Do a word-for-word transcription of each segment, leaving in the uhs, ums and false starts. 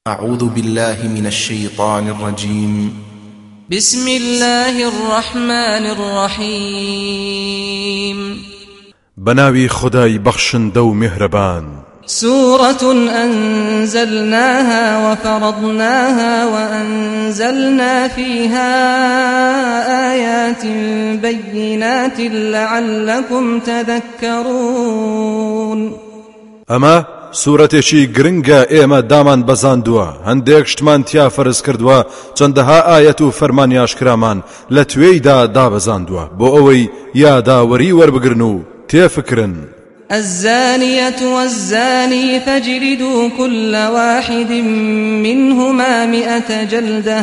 أعوذ بالله من الشيطان الرجيم. بسم الله الرحمن الرحيم. بناوي خداي بخشن دو مهربان. سورة أنزلناها وفرضناها وأنزلنا فيها آيات بينات لعلكم تذكرون. أما سورەتێکی گرنگە ئێمە دامان بەزاندووە، هەندێک شتمان تیا فەرز کردووە، چەندەها ئایەت و فەرمانیاشکرامان لە توێیدا دابەزاندووە بۆ ئەوەی یاداوەری وەربگرن و تێفکرن. الزانية والزاني فاجلدوا كل واحد منهما مئة جلدة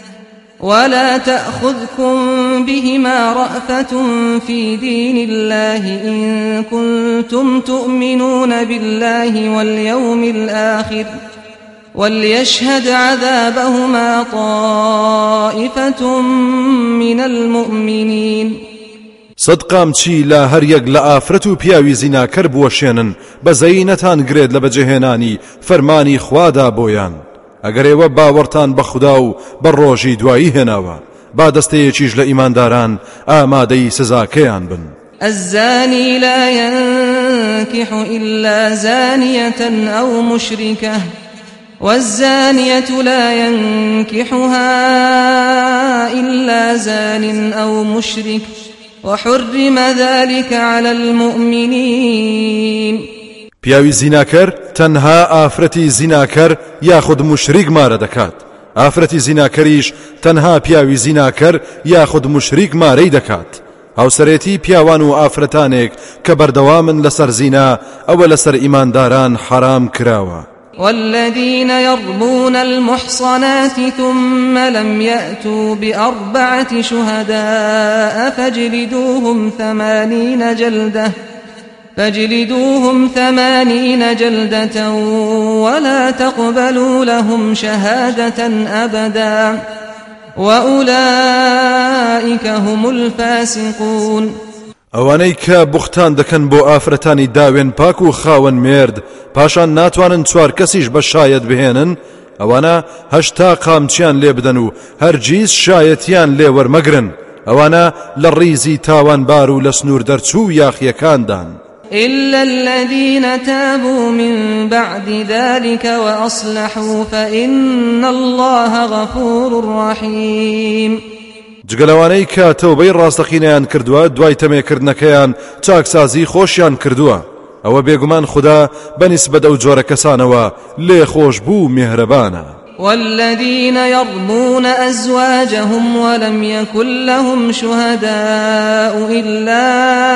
ولا تأخذكم بهما رأفة في دين الله إن كنتم تؤمنون بالله واليوم الآخر وليشهد عذابهما طائفة من المؤمنين. صدقام چی لا هەر یەک لە ئافرەت و پیاوی زیناکەر بوەشێنن بەزەیی نەتانگرێت لە بەجێهێنانی فەرمانی خوادا بۆیان. ئەگەر ئێوە باوەڕتان بە خوددا و بە ڕۆژی دوایی هێناوە با دەستەیەکیش لە ئیمانداران ئامادەی سزاکەیان بن. الزاني لا ينكح إلا زانية أو مشركة والزانية لا ينكحها إلا زان أو مشرك وحرم ذلك على المؤمنين. پیاوی زیناکەر تەنها ئافرەتی زیناکەر یاخود مشریک مارە دەکات، ئافرەتی زیناکەریش تەنها پیاوی زیناکەر یاخود مشریک مارەی دەکات. هاوسەرێتی پیاوان و ئافرەتانێک کە بەردەوامن لەسەر زینا ئەوە لەسەر ئیمانداران حرام کراوە. والذين يرمون المحصنات ثم لم يأتوا بأربعة شهداء فاجلدوهم ثمانين جلدة فاجلدوهم ثمانين جلدة ولا تقبلوا لهم شهادة أبدا وأولئك هم الفاسقون. ئەوانەی کە بوختان دەکەن بۆ ئافرەتانی داوێن پاک و خاوەن مێرد پاشان ناتوانن چوار کەسیش بە شایەت بهێنن، ئەوانە هەشتا قامچیان لێ بدەن و هەرگیز شایەتیان لێ وەرمەگرن، ئەوانە لە ڕیزی تاوانبار و لە سنوور دەرچوو یاخیەکاندان. إلا الذين تابوا من بعد ذلك وأصلحوا فإن الله غفور رحيم. جگەلەوانەی کە تەوبەی ڕاستەقینەیان کردووە دوای تەمێکردنەکەیان چاکسازی خۆشیان کردووە، ئەوە بێگومان خوددا بەنسبەت ئەو جۆرە کەسانەوە لێ خۆش بوو میهرەبانە. والذين يرمون أزواجهم ولم يكن لهم شهداء إلا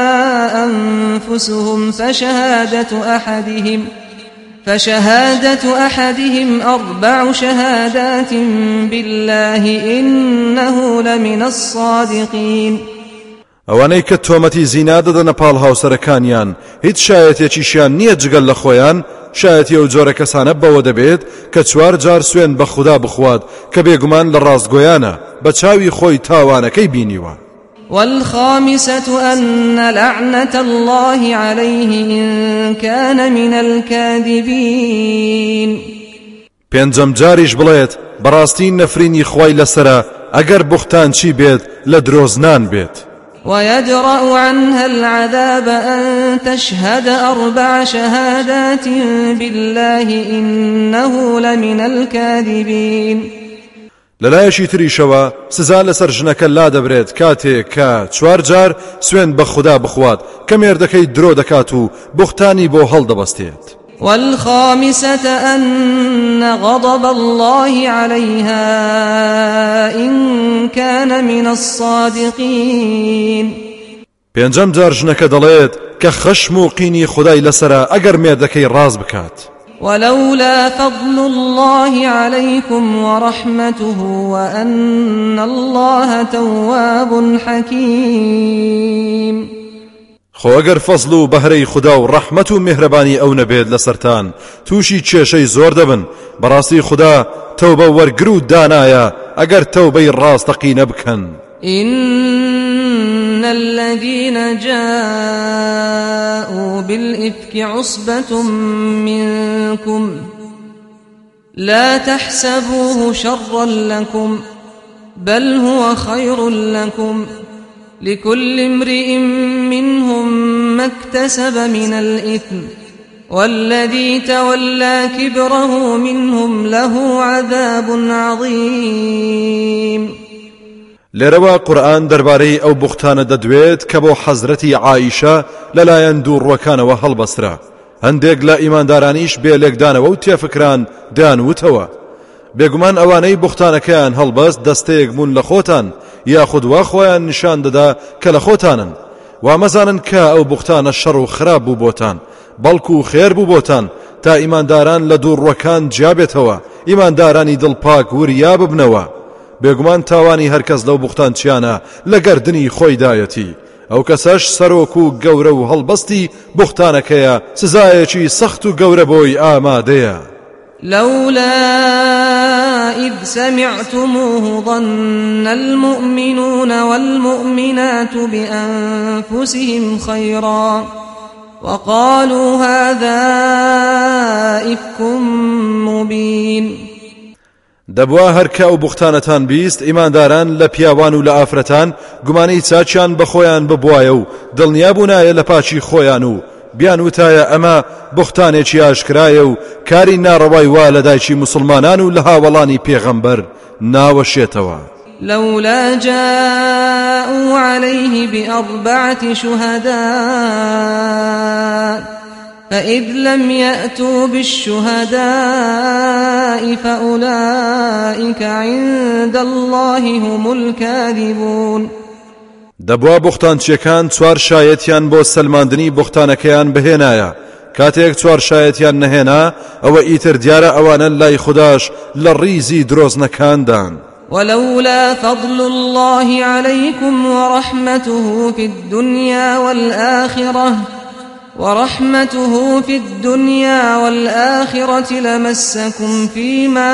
أنفسهم فشهادة أحدهم فشهادة أحدهم أربع شهادات بالله إنه لمن الصادقين. ئەوانەی کە تۆمەتی زینا دەدەنە پاڵ هاوسەرەکانیان هیچ شایەتێکیشیان نییە جگەل لە خۆیان، شایەتی ئەو جۆرە کەسانە بەوە دەبێت کە چوار جار سوێن بە خوددا بخوات کە بێگومان لە ڕاستگۆیانە بە چاوی خۆی تاوانەکەی بینیوە. والخامسة أن لعنة الله عليه إن كان من الكاذبين. پێنجەم جاریش بڵێت بەڕاستی نەفرینی خوای لەسرە ئەگەر بوختان چی بێت لە درۆزنان بێت. ويدرأ عنها العذاب أن تشهد أربع شهادات بالله إنه لمن الكاذبين. لەلایەشی تریشەوە سزا لەسەر ژنەکە لا دەبرێت کاتێک کە چوار جار سوێن بە خوددا بخوات کە مێردەکەی درۆ دەکات و بوختانی بۆ هەڵدەبەستێت. والخامسة أن غضب الله عليها إن كان من الصادقين. پێنجەم جار ژنەکە دەڵێت کە خەشم و قینی خودای لەسرە ئەگەر مێردەکەی ڕاز بکات. ولولا فضل الله عليكم ورحمته وأن الله تواب حكيم. خۆ ئەگەر فەزل و بەهرەی خوددا و ڕەحمەت و میهرەبانی ئەو نەبێت لەسەرتان تووشی کێشەی زۆر دەبن، بەڕاستی خوددا تەوبە وەرگر و دانایە ئەگەر تەوبەی ڕاستەقینە بکەن. إن الذين جاءوا بالإفك عصبة منكم لا تحسبوه شرا لكم بل هو خير لكم لكل امرئ منهم ما اكتسب من الإثم والذي تولى كبره منهم له عذاب عظيم. لێرەوە قورئان دەربارەی ئەو بوختانە دەدوێت کە بۆ حەزرەتی عایشە لەلایەن دووڕوەکانەوە هەڵبەسترا. هەندێک لە ئیماندارانیش بێ لێکدانەوە و تێفکران دەیانوتەوە بێگومان ئەوانەی بوختانەکەیان هەڵبەست دەستەیەک بوون لە خۆتان یاخود وا خۆیان نیشان دەدا کە لە خۆتانن. وامەزانن کە ئەو بوختانە شەڕ و خراپ بوو بۆتان بەڵکو و خێر بوو بۆتان تا ئیمانداران لە دووڕوەکان جیابێتەوە ئیماندارانی دڵپاک وریا ببنەوە. بێگومان تاوانی هەرکەس لەو بوختان چیانە لە گەردنی خۆیدایەتی ئەو کەسەش سەرۆک و گەورە و هەڵبەستی بوختانەکەیە سزایەکی سەخت و گەورە بۆی ئامادەیە. لولا إذ سمعتموه ظن المؤمنون والمؤمنات بأنفسهم خيرا وقالوا هذا إفك مبين. دەبوا هەرکە ئەو بوختانەتان بیست ئیمانداران لە پیاوان و لە ئافرەتان گومانەی چاچیان بەخۆیان ببوایە و دڵنیا بوونایە لە پاچی خۆیان و بیان وتایە ئەمە بوختانێکی ئاشکرایە و کاری ناڕەوای وا لە دایکی مسلمانان و لە هاوڵانی پێغەمبەر ناوەشێتەوە. لولا جاءوا عليه بأربعة شهداء فإذ لم يأتوا بالشهداء فأولئك عند الله هم الكاذبون. دەبوا بوختانچیەکان چوار شایەتیان بۆ سەلماندنی بوختانەکەیان بهێنایە کاتێک چوار شایەتیان نەهێنا ئەوە ئیتر دیارە ئەوانە لای خوداش لە ڕیزی درۆزنەکاندان. ولولا فضل الله عليكم ورحمته في الدنيا والآخرة ورحمته في الدنيا والآخرة لمسكم فيما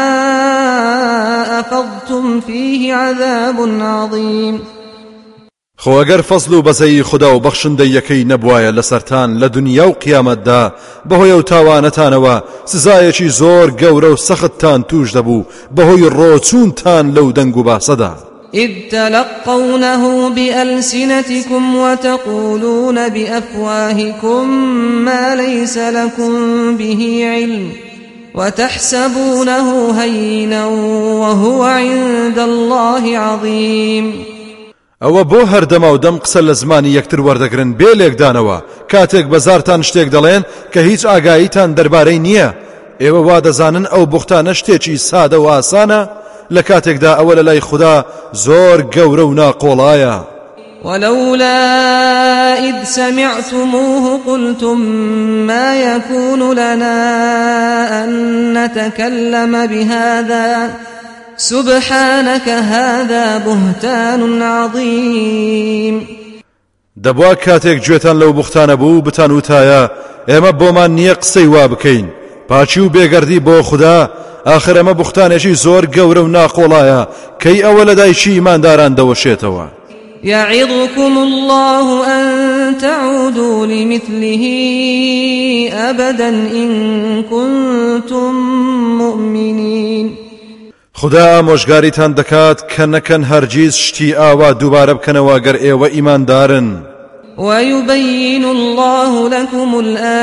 أفضتم فيه عذاب عظيم. خۆ ئەگەر فەزل و بەزەی خوددا و بەخشندەیەکەی نەبوایە لەسەرتان لە دنیا و قیامەتدا بەهۆی ئەو تاوانەتانەوە سزایەکی زۆر گەورە و سەختتان توش دەبوو بەهۆی ڕۆچوونتان لەو دەنگ و باسەدا. إذ تلقونه بألسنتكم وتقولون بأفواهكم ما ليس لكم به علم وتحسبونه هينا وهو عند الله عظيم. ئەوە بۆ هەردەما و دەم قسە لە زمانی یەکتر وەردەگرن بێ لێکدانەوە کاتێک بەزارتان شتێک دەڵێن کە هیچ ئاگاییتان دەربارەی نییە. ئێوە وا دەزانن ئەو بوختانە شتێکی سادە و ئاسانە لە کاتێکدا ئەوە لە لای خوددا زۆر گەورە و ناقۆڵایە. ولولا إذ سمعتموه قلتم ما يكون لنا أن نتكلم بهذا سبحانك هذا بهتان عظيم. دەبوا کاتێک گوێتان لەو بوختانە بوو بتان وتایە ئێمە بۆمان نییە قسەی وا بکەین پاچی و بێگەردی بۆ خوددا ئاخر ئەمە بوختانێکی زۆر گەورە و ناقۆڵایە کەی ئەوە لە دایکی ئیمانداران دەوەشێتەوە. يعظكم الله أن تعودوا لمثله أبدا إن كنتم مؤمنين. خدا مۆژگاریتان دەکات کە نەکەن هەرگیز شتی ئاوا دووبارە بکەنەوە گەر ئێوە ئیماندارن. ويبين الله لكم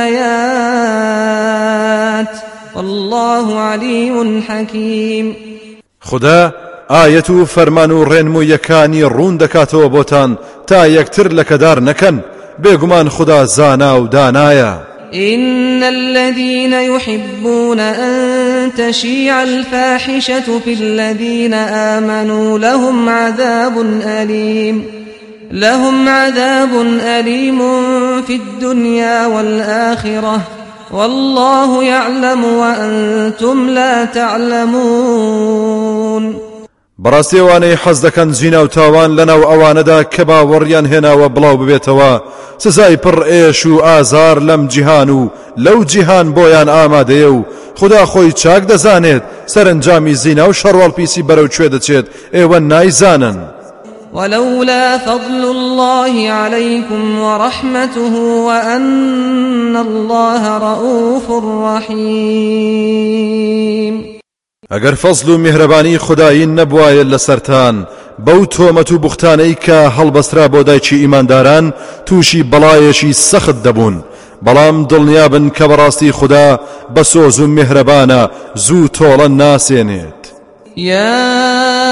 الآيات والله عليم حكيم. خدا ئاەت و فەرمان و ڕێنموویەکانی ڕوون دەکاتەوە بۆتان تا یەکتر لەکەدار نەکەن بێگومان خدا زانا و دانایە. إن الذين يحبون أن تشيع الفاحشة في الذين آمنوا لهم عذاب أليم لهم عذاب أليم في الدنيا والآخرة والله يعلم وأنتم لا تعلمون. بەڕاستیەوانەی حەز دەکەن زینا و تاوان لەناو ئەوانەدا کە باوەڕیان هێناوە بڵاو ببێتەوە سزای پڕ ئێش و ئازار لەم جیهان و لەو جیهان بۆیان ئامادەیە و خدا خۆی چاک دەزانێت سەرنجامی زینا و شەڕوەڵپیسی بەرەو کوێ دەچێت ئێوە نایزانن. ولولا فضل الله عليكم ورحمته وأن الله رؤوف رحيم. ئەگەر فەزل و میهرەبانی خودایی نەبوایە لەسەرتان بەو تۆمەت و بوختانەی کە هەڵبەسترا بۆ دایکی ئیمانداران تووشی بەڵایەکی سەخت دەبوون، بەڵام دڵنیابن کە بەڕاستی خوددا بە سۆز و میهرەبانە زوو تۆڵە ناسێنێت. يا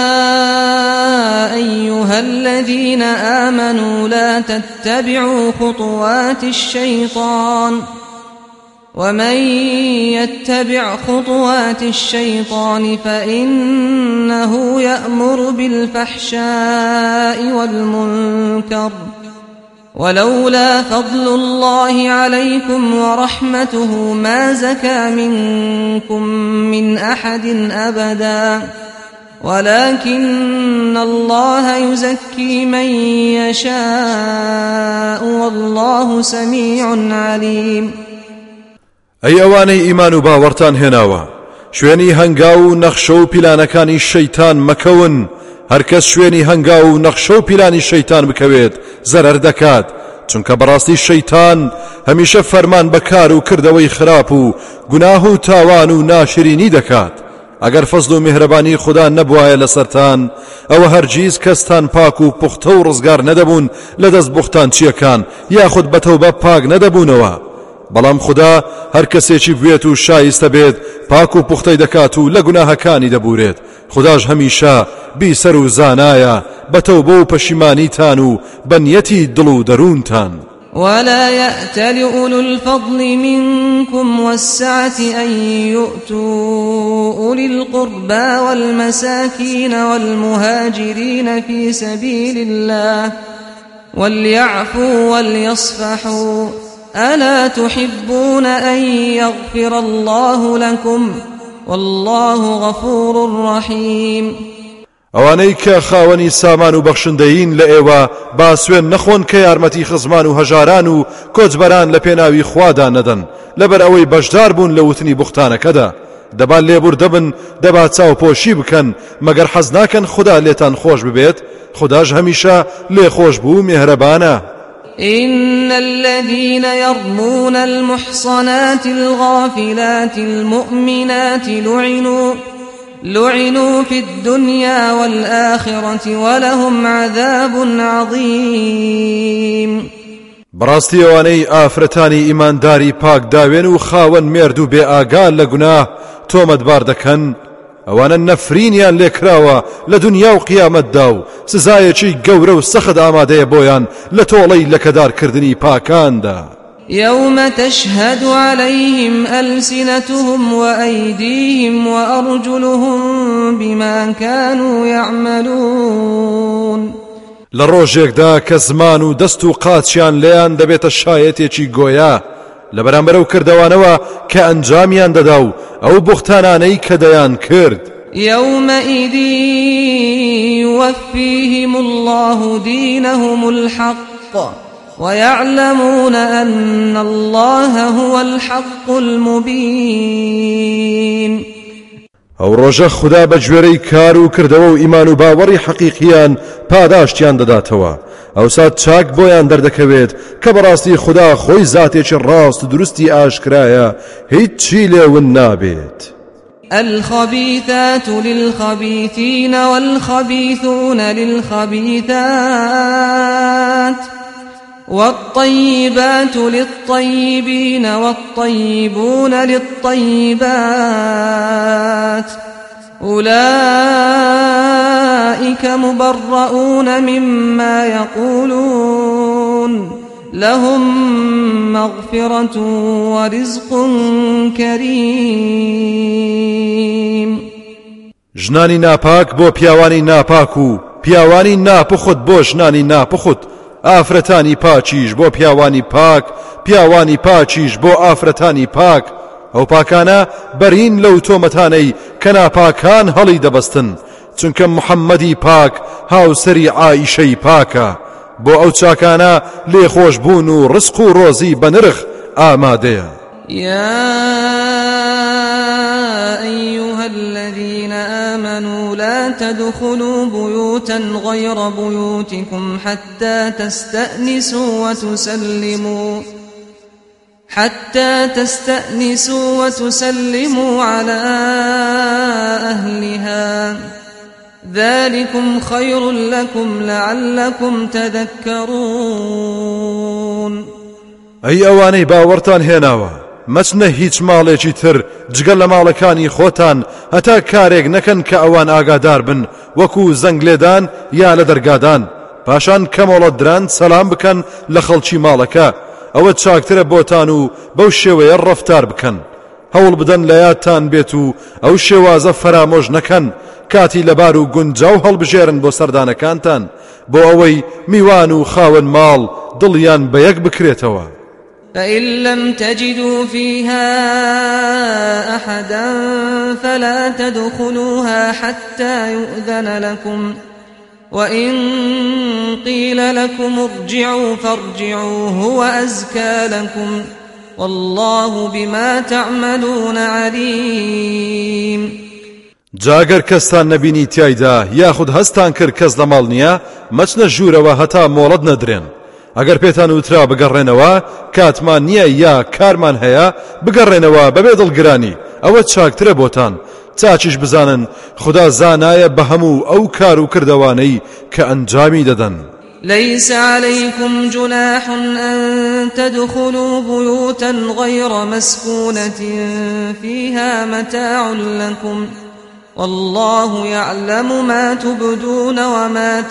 أيها الذين آمنوا لا تتبعوا خطوات الشيطان ومن يتبع خطوات الشيطان فإنه يأمر بالفحشاء والمنكر ولولا فضل الله عليكم ورحمته ما زكى منكم من أحد أبدا ولكن الله يزكي من يشاء والله سميع عليم. ئەی ئەوانەی ئیمان و باوەڕتان هێناوە، شوێنی هەنگاو و نەخشە و پیلانەکانی شەیتان مەکەون. هەرکەس شوێنی هەنگاو و نەخشە و پیلانی شەیتان بکەوێت زەرەر دەکات، چونکە بەڕاستی شەیتان هەمیشە فەرمان بەکار و کردەوەی خراپ و گوناه و تاوان و ناشرینی دەکات. ئەگەر فەزل و میهرەبانی خوددا نەبوایە لەسەرتان ئەوە هەرگیز کەستان پاک و پوختە و ڕزگار نەدەبوون لە دەست بوختان چیەکان یاخود بەتەوبە پاک نەدەبوونەوە. بەڵام خوددا هەر کەسێکی بوێت و شایستە بێت پاک و پوختەی دەکات و لە گوناهەکانی دەبورێت. خودداش هەمیشە بیسەر و زانایە بەتەوبە و پەشیمانیتان و بەنیەتی دڵ و دەروونتان. ولا يأتل أولو الفضل منكم والسعة أن يؤتوا أولي القربى والمساكين والمهاجرين في سبيل الله وليعفوا وليصفحوا ألا تحبون أن يغفر الله لكم والله غفور رحيم. ئەوانەی کە خاوەنی سامان و بەخشندەین لە ئێوە با سوێن نەخۆن کە یارمەتی خزمان و هەژاران و کۆچبەران لە پێناوی خوادا نەدەن لەبەر ئەوەی بەشدار بوون لە وتنی بوختانەکەدا. دەبا لێبور دەبن، دەبا چاوپۆشی بکەن مەگەر حەز ناکەن خوددا لێتان خۆش ببێت. خودداش هەمیشە لێ خۆش بوو میهرەبانە. إن الذين يرمون المحصنات الغافلات المؤمنات لعنوا لعنوا في الدنيا والآخرة ولهم عذاب عظيم. بەڕاستی ئەوانەی ئافرەتانی ئیمانداری پاک داوێن و خاوەن مێرد و بێ ئاگال لە گوناه تۆمەتبار دەکەن، ئەوانە نەفرینیان لێکراوە لە دنیا و قیامەتدا و سزایەکی گەورە و سەخت ئامادەیە بۆیان لە تۆڵەی لەکەدارکردنی پاکاندا. يوم تشهد عليهم ألسنتهم وأيديهم وأرجلهم بما كانوا يعملون. لروجێکدا کە زمان و دەست و قاچیان لێیان دەبێتە شایەتێکی گۆیا لە بەرامبەر و کردەوانەوە کە ئەنجامیان دەدا و ئەو بوختانانەی کە دەیان کرد. يومئذ يوفيهم الله دينهم الحق ويعلمون أن الله هو الحق المبين. ئەو ڕۆژە خوددا بە گوێرەی کار و کردەوە و ئیمان و باوەڕی حەقیقیان پاداشتیان دەداتەوە. ئەوسا چاک بۆیان دەردەکەوێت کە بەڕاستی خوددا خۆی زاتێکی ڕاست و دروستی ئاشکرایە، هیچ چی لێون نابێت. الخبيثات للخبيثين والخبيثون للخبيثات والطيبات للطيبين والطيبون للطيبات أولئك مبرؤون مما يقولون لهم مغفرة ورزق كريم. ژنانی ناپاک بۆ پیاوانی ناپاک و پیاوانی ناپخت بۆ ژنانی ناپخت، ئافرەتانی پاچیش بۆ پیاوانی پاک، پیاوانی پاچیش بۆ ئافرەتانی پاک. ئەو پاکانە بەرین لەو تۆمەتانەی کە ناپاکان هەڵی دەبەستن، چونکە محەممەدی پاک هاوسەری عائیشەی پاکە. بۆ ئەو چاکانە لێخۆش بوون و ڕزق و ڕۆزی بە نرخ ئامادەیە. يا أيها الذين آمنوا لا تدخلوا بيوتا غير بيوتكم حتى تستأنسوا وتسلموا حتى تستأنسوا وتسلموا على أهلها ذلكم خير لكم لعلكم تذكرون. أي أواني باورتان هێناوە مەچنە هیچ ماڵێکی تر جگەل لە ماڵەکانی خۆتان هەتا کارێک نەکەن کە ئەوان ئاگادار بن وەکو زەنگ لێدان یا لە دەرگادان پاشان کەمەڵە دران سەلام بکەن لە خەڵکی ماڵەکە ئەوە چاکترە بۆتان و بەو شێوەیە ڕەفتار بکەن هەوڵ بدەن لە یادتان بێت و ئەو شێوازە فەرامۆژ نەکەن کاتی لەبار و گونجاو هەڵبژێرن بۆ سەردانەکانتان بۆ ئەوەی میوان و خاوەن ماڵ دڵیان بە یەک بکرێتەوە. فإن لم تجدوا فيها أحدا فلا تدخلوها حتى يؤذن لكم وإن قيل لكم ارجعوا فارجعوا هو أزكى لكم والله بما تعملون عليم. جاگەر کەستان نەبینی تیایدا یاخود هەستان کرد کەس لە ماڵ نییە مەچنە ژوورەوە هەتا مۆڵەت نەدرێن ئەگەر پێتان وترا بگەڕێنەوە کاتمان نییە یا کارمان هەیە بگەڕێنەوە بەبێ دڵگرانی ئەوە چاکترە بۆتان چاچیش بزانن خدا زانایە بە هەموو ئەو کار و کردەوانەی کە ئەنجامی دەدەن. ليس عليكم جناح أن تدخلوا بيوتا غير مسكونة فيها متاع لكم والله يعلم ما تبدون وما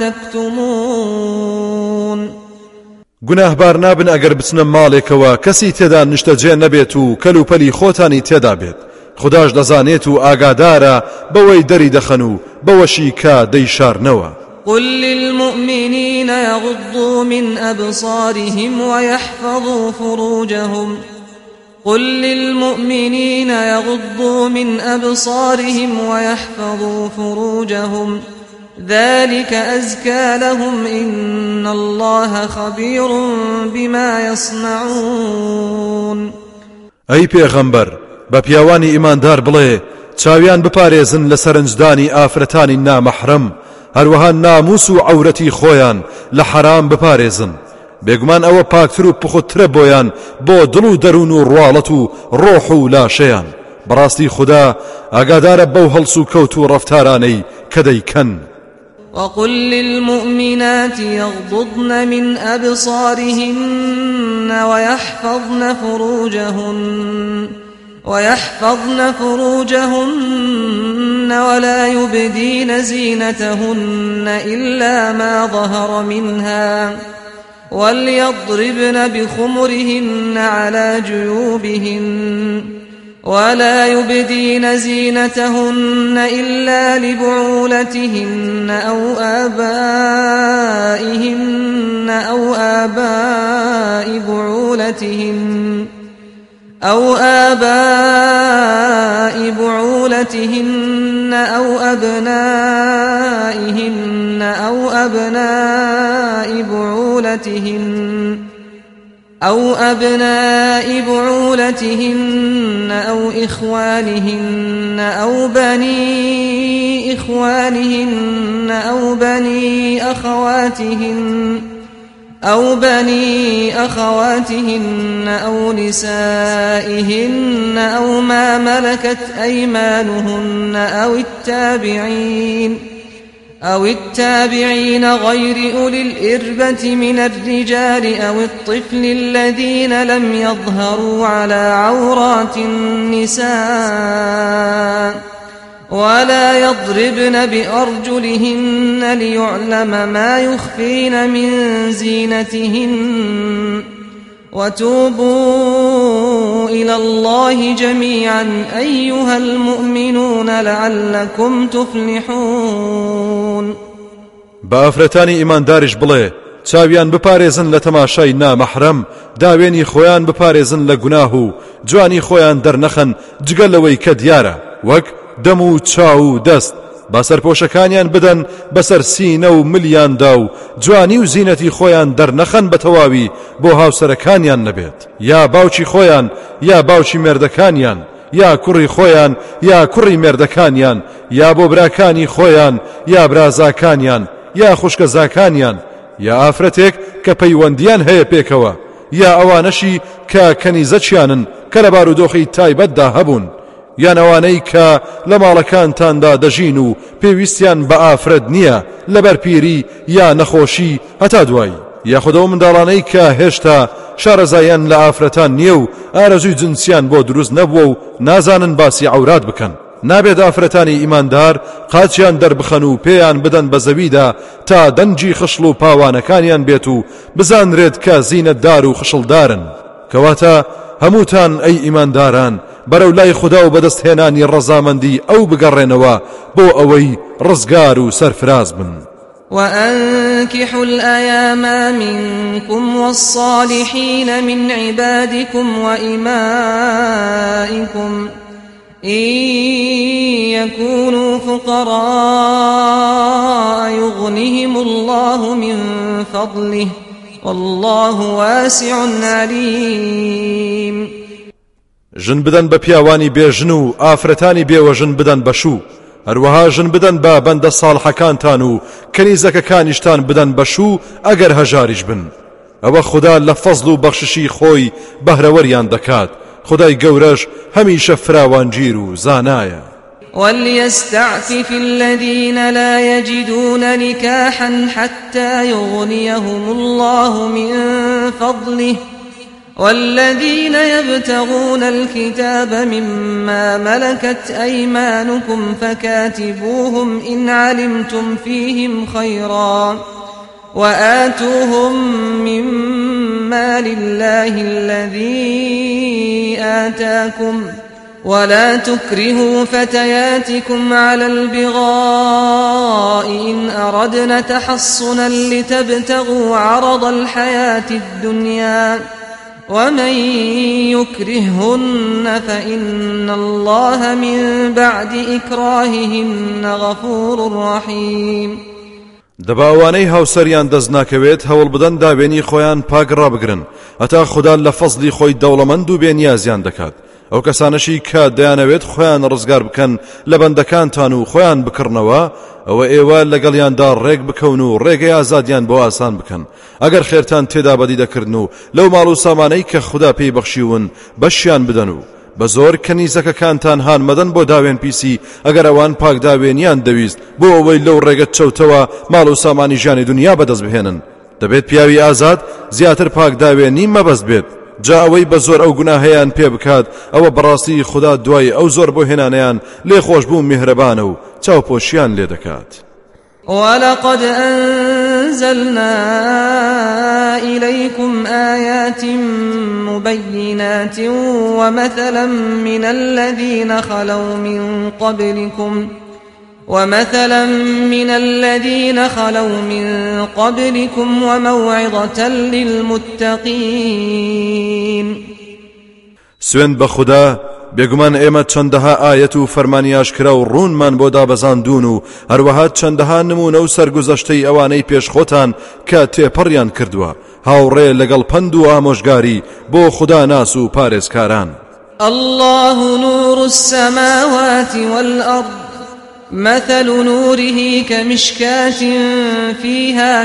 تكتمون. گوناهبار نابن ئەگەر بچنە ماڵێکەوە کەسی تێدا نیشتەجێ نەبێت و کەلوپەلی خۆتانی تێدا بێت خداش دەزانێت و ئاگادارە بەوەی دەری دەخەن و بەوەشی کە دەیشارنەوە. قل للمؤمنين يغضوا من أبصارهم ويحفظوا فروجهم قل للمؤمنين يغضوا من أبصارهم ويحفظوا فروجهم ذلك أزكى لهم إن الله خبير بما يصنعون. أي پیغمبر بە پیاوانی ئیماندار بڵێ چاویان بپارێزن لە سەرنجدانی ئافرەتانی نامەحرەم هەروەها ناموس و عەورەتی خۆیان لە حەرام بپارێزن بێگومان ئەوە پاکتر و پخوترە بۆیان بۆ دڵ و دەروون و ڕواڵەت و ڕۆح و لاشەیان بەڕاستی خوددا ئاگادارە بەو هەڵس و کەوت و ڕەفتارانەی کە دەیکەن. وقل للمؤمنات يغضضن من أبصارهن ويحفظن فروجهن ويحفظن فروجهن ولا يبدين زينتهن إلا ما ظهر منها وليضربن بخمرهن على جيوبهن ولا يبدين زينتهن إلا لبعولتهن أو آبائهن أو آباء بعولتهن أو آباء بعولتهن أو أبنائهن أو أبناء بعولتهن أو أبناء بعولتهن أو إخوانهن أو بني إخوانهن أو بني أخواتهن أو بني أخواتهن أو نسائهن أو ما ملكت أيمانهن أو التابعين أو التابعين غير أولي الإربة من الرجال أو الطفل الذين لم يظهروا على عورات النساء ولا يضربن بأرجلهن ليعلم ما يخفين من زينتهن وتوبوا إلى الله جميعا أيها المؤمنون لعلكم تفلحون. بافرتانی ئیمانداریش بڵێ چاویان بپارێزن لە تەماشای نامەحرەم داوێنی خۆیان بپارێزن لە گوناه و جوانی خۆیان دەرنەخەن جگەل لەوەی کە دیارە وەک دەم و چاو و دەست با سەرپۆشەکانیان بدەن بەسەر سینە و ملیاندا و جوانی و زینەتی خۆیان دەرنەخەن بە تەواوی بۆ هاوسەرەکانیان نەبێت یا باوکی خۆیان یا باوکی مێردەکانیان یا کوڕی خۆیان یا کوڕی مێردەکانیان یا بۆ براکانی خۆیان یا برازاکانیان یا خوشکەزاکانیان یا ئافرەتێک کە پەیوەندیان هەیە پێکەوە یا ئەوانەشی کە کەنیزەچیانن کە لە بارودۆخی تایبەتدا هەبوون، یان ئەوانەی کە لە ماڵەکانتاندا دەژین و پێویستیان بە ئافرەت نییە لەبەر پیری یا نەخۆشی هەتا دوایی، یاخودەوە منداڵانەی کە هێشتا شارەزایان لە ئافرەتان نییە و ئارەزوی جنسیان بۆ دروست نەبووە و نازانن باسی عەورات بکەن. نابێت ئافرەتانی ئیماندار قاچیان دەربخەن و پێیان بدەن بە زەویدا تا دەنجی خشڵ و پاوانەکانیان بێت و بزانرێت کە زینەتدار و خشڵدارن. کەواتە هەمووتان ئەی ئیمانداران بەرەو لای خوددا و بەدەستهێنانی ڕەزامەندی ئەو بگەڕێنەوە بۆ ئەوەی ڕزگار و سەرفراز بن. وأنكحوا الأيام منكم والصالحين من عبادكم وإمائكم إن يكونوا فقراء يغنهم الله من فضله والله واسع عليم. ژن بدەن بە پیاوانی بێژن و ئافرەتانی بێوەژن بدەن بەشوو، هەروەها ژن بدەن بە بەندە ساڵحەکانتان و کەنیزەکەکانیشتان بدەن بەشوو ئەگەر هەژاریش بن. ئەوە خوددا لە فەزڵ و بەخششی خۆی بەهرەوەریان دەکات. خدای گەورەش هەمیشە فراوانگیر و زانایە. وليستعفف الذين لا يجدون نكاحا حتى يغنيهم الله من فضله والذين يبتغون الكتاب مما ملكت أيمانكم فكاتبوهم إن علمتم فيهم خيرا وآتوهم مما لله الذي آتاكم ولا تكرهوا فتياتكم على البغاء إن أردنا تحصنا لتبتغوا عرض الحياة الدنيا ومن يكرههن فإن الله من بعد إكراههن غفور رحيم. دەباوانەی هاوسەریان دەست ناکەوێت هەوڵ بدەن داوێنی خۆیان پاک ڕابگرن هەتا خوددا لە فەزلی خۆی دەوڵەمەند و بێنیازیان دەکات. ئەو کەسانەشی کە دەیانەوێت خۆیان ڕزگار بکەن لە بەندەکانتان و خۆیان بکڕنەوە، ئەوە ئێوە لەگەڵیاندا ڕێک بکەون و ڕێگەی ئازادیان بۆ ئاسان بکەن. ئەگەر خێرتان تێدا بەدی دەکردن و لەو ماڵ و سامانەی کە خوددا پێی بەخشیون بەشیان بدەن و بە زۆر کەنیزەکەکانتان هان مەدەن بۆ داوێن پیسی ئەگەر ئەوان پاک داوێنیان دەویست بۆ ئەوەی لەو ڕێگەت چەوتەوە ماڵ و سامانی ژیانی دنیا بەدەست بهێنن. دەبێت پیاوی ئازاد زیاتر پاک داوێنی مەبەست بێت. جا ئەوەی بە زۆر ئەو گوناهەیان پێ بکات ئەوە بەڕاستی خوددا دوای ئەو زۆر بۆ هێنانیان لێ خۆشبوو میهرەبانە و چاوپۆشیان لێ دەکات. ولقد أنزلنا إليكم آيات مبينات ومثلا من الذين خلوا من قبلكم ومثلا من الذين خلوا من قبلكم وموعظة للمتقين. سوێن بە خوددا بێگومان ئێمە چەندەها ئاەت و فەرمانی ئاشکرا و ڕوونمان بۆ دابەزاندون و هەروەها چەندەها نمونە و سەرگوزەشتەی ئەوانەی پێشخۆتان کە تێپەڕیان کردووە هاوڕێ لەگەڵ پند و ئامۆژگاری بۆ خوددا ناس و پارێزکاران. الله نور السماوات والأرض مثل نوره كمشكاة فيها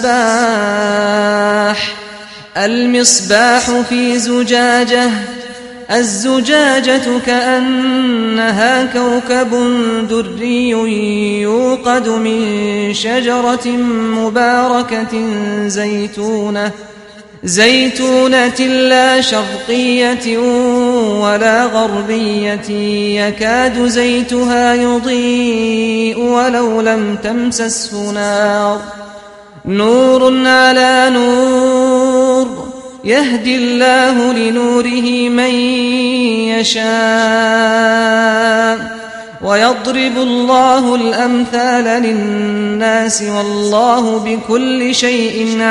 مصباح المصباح في زجاجة الزجاجة كأنها كوكب دري يوقد من شجرة مباركة زيتونة زيتونة لا شرقية ولا غربية يكاد زيتها يضيء ولو لم تمسسه نار نور على نور يهدي الله لنوره من يشاء ويضرب الله الأمثال للناس والله بكل شيء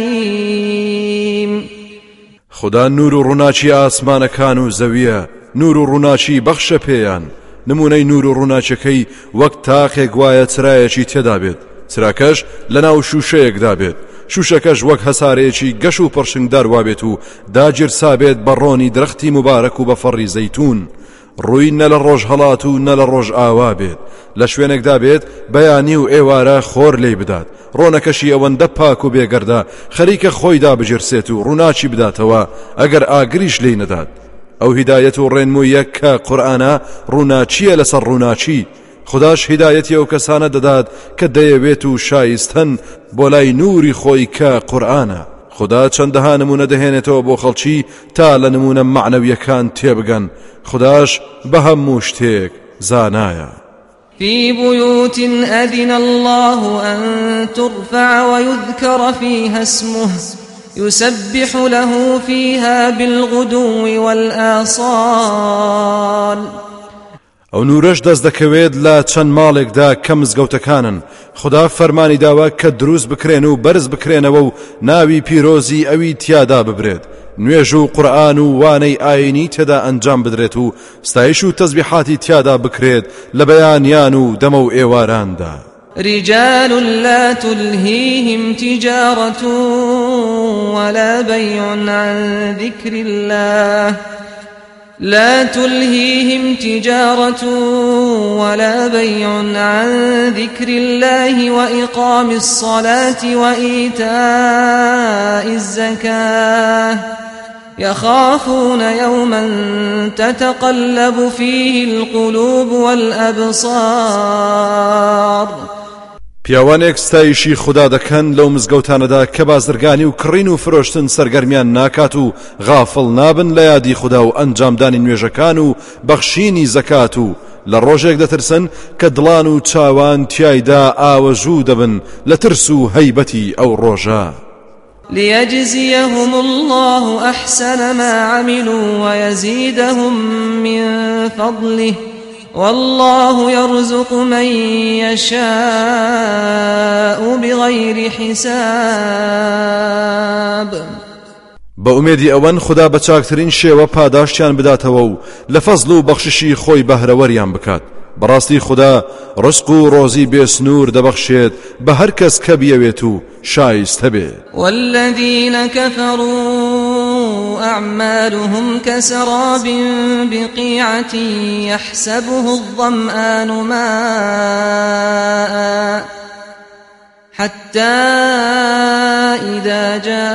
عليم. خدا نور و ڕووناچی ئاسمانەکان و زەویە، نور و ڕووناچی بەخشە پێیان. نمونەی نور و ڕووناچەکەی وەک تاقێک وایە چرایەکی تێدا بێت، چراکەش لەناو شوشەیەکدا بێت، شوشەکەش وەک هەسارەیەکی گەش و پڕشنگدار وابێت و داگیرسا بێت بە ڕۆنی درەختی مبارەک و بە فەڕی زەیتون. ڕووی نە لە ڕۆژ هەڵات و نە لە ڕۆژ ئاوا بێت لە شوێنێکدا بێت بەیانی و ئێوارە خۆر لێی بدات ڕۆنەکەشی ئەوەندە پاک و بێگەردە خەریکە خۆیدا بجرسێت و ڕووناچی بداتەوە ئەگەر ئاگریش لێی نەدات ئەو هیدایەت و ڕێنموویە کە قورئانە ڕووناچیە لەسەر ڕووناچی خداش هیدایەتی ئەو کەسانە دەدات کە دەیەوێت و شایستن بۆ لای نوری خۆی کە قورئانە خدا چەندەها نمونە دەهێنێتەوە بۆ خەڵکی تا لە نمونە معنەویەکان تێبگەن خداش بە هەموو شتێک زانایە في بيوت أذن الله أن ترفع ويذكر فيها اسمه يسبح له فيها بالغدو والآصال ئەو نورەش دەست دەکەوێت لە چەند ماڵێکدا کە مزگەوتەکانن خدا فەرمانی داوە کە دروست بکرێن و بەرز بکرێنەوە و ناوی پیرۆزی ئەوی تیادا ببرێت نوێژ و قورئان و وانەی ئاینی تێدا ئەنجام بدرێت و ستایش و تەسبیحاتی تیادا بکرێت لە بەیانیان و دەمە و ئێواراندا رجال لا تلهيهم تجارة ولا بيع عن ذكر الله لا تلهيهم تجارة ولا بيع عن ذكر الله وإقام الصلاة وإيتاء الزكاة يخافون يوما تتقلب فيه القلوب والأبصار پیاوانێک ستایشی خدا دەکەن لەو مزگەوتانەدا کە بازرگانی و کڕین و فرۆشتن سەرگەرمیان ناکات و غافڵ نابن لە یادی خدا و ئەنجامدانی نوێژەکان و بەخشینی زەکات و لە ڕۆژێک دەترسن کە دڵان و چاوان تیایدا ئاوەژوو دەبن لە ترس و هەیبەتی ئەو ڕۆژە ليجزيهم الله أحسن ما عملوا ويزيدهم من فضله والله يرزق من يشاء بغير حساب بأميدي أوان خدا بچاكترين شيوة پاداشتيان بداتەوە و لفضل و بخششي خوي بهروريان بكات براستي خدا رزق و روزي بيسنور دبخشيت بهر كس كبيويتو شايست هبه والذين كفروا أعمالهم كسراب بقيعة يحسبه الظمآن ماء حتى إذا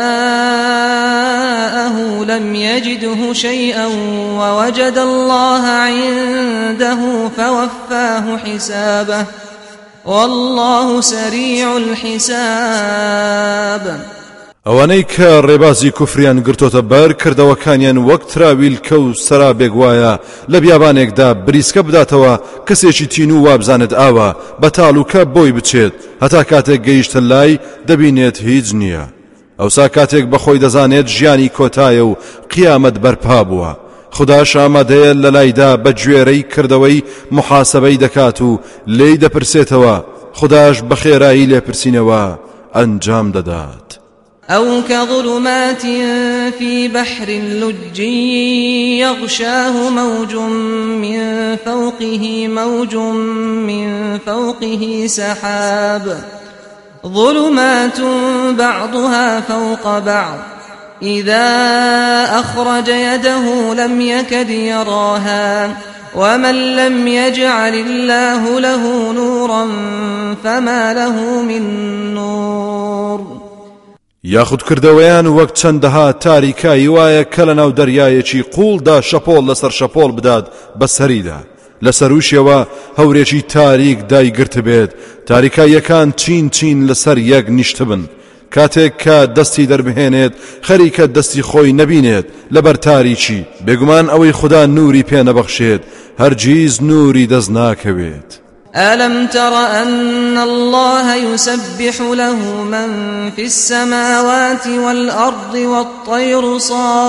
جاءه لم يجده شيئا ووجد الله عنده فوفاه حسابه والله سريع الحساب ئەوانەی کە ڕێبازی کوفریان گرتۆتە بەر کردەوەکانیان وەک تراویل کە و سەرابێک وایە لە بیابانێکدا بریسکە بداتەوە کەسێکی تین و وابزانت ئاوە بە تاڵوکە بۆی بچێت هەتا کاتێک گەیشتە لای دەبینێت هیچ نییە ئەوسا کاتێک بەخۆی دەزانێت ژیانی کۆتایە و قیامەت بەرپا بووە خداش ئامادەیە لە لایدا بە گوێرەی کردەوەی محاسەبەی دەکات و لێی دەپرسێتەوە خداش بە خێرایی لێپرسینەوە ئەنجام دەدات أو كظلمات في بحر لجي يغشاه موج من فوقه موج من فوقه سحاب ظلمات بعضها فوق بعض إذا أخرج يده لم يكد يراها ومن لم يجعل الله له نورا فما له من نور یاخود کردەوەیان وەک چەندەها تاریکایی وایە کە لە ناو دەریایەکی قوڵدا شەپۆڵ لەسەر شەپۆڵ بدات بەسەریدا لەسەر وشیەوە هەورێکی تاریک دایگرت بێت تاریکاییەکان چین چین لەسەر یەک نیشت بن کاتێک کە دەستی دەربهێنێت خەریکە دەستی خۆی نەبینێت لەبەر تاریکی بێگومان ئەوەی خدا نوری پێ نەبەخشێت هەرگیز نوری دەست ناکەوێت ألم تر أن الله يسبح له من في السماوات والأرض والطير